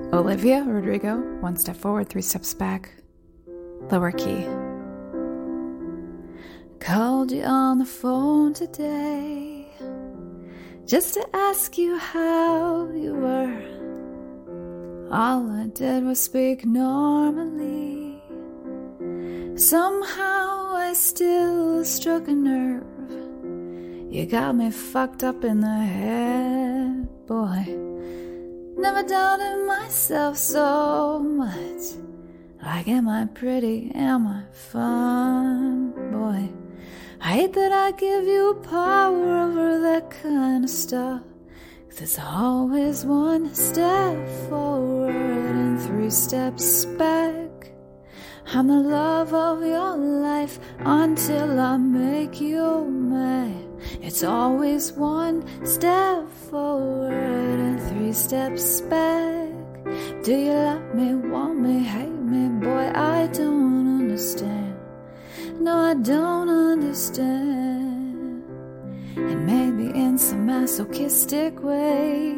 Olivia Rodrigo, 1 step forward, 3 steps back, lower key. Called you on the phone today just to ask you how you were. All I did was speak normally. Somehow I still struck a nerve. You got me fucked up in the head, boy. Never doubted myself so much. Like, am I pretty? Am I fun, boy? I hate that I give you power over that kind of stuff. 'Cause it's always 1 step forward and 3 steps back. I'm the love of your life until I make you mad. It's always 1 step forward and 3 steps back. Do you love me, want me, hate me? Boy, I don't understand. No, I don't understand. And maybe in some masochistic way,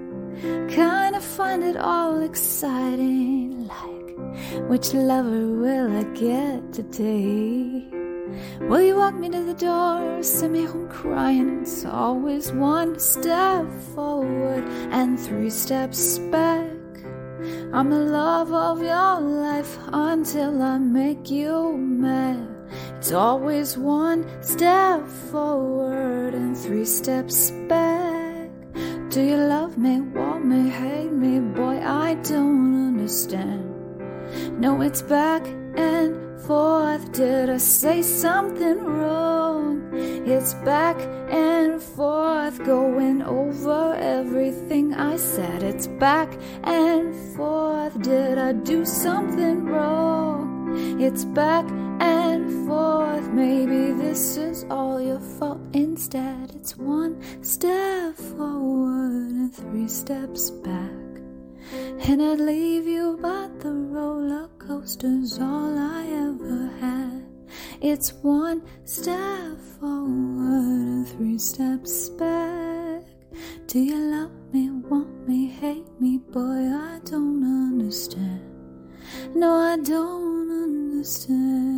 kinda find it all exciting. Like, which lover will I get today? Will you walk me to the door, send me home crying? It's always 1 step forward and 3 steps back. I'm the love of your life until I make you mad. It's always 1 step forward and 3 steps back. Do you love me, want me, hate me? Boy, I don't understand. No, it's back and forth. Did I say something wrong? It's back and forth, going over everything I said. It's back and forth. Did I do something wrong? It's back and forth. Maybe this is all your fault instead. It's 1 step forward and 3 steps back. And I'd leave you, but the roller coaster's all I ever had. It's 1 step forward and 3 steps back. Do you love me, want me, hate me? Boy, I don't understand. No, I don't understand.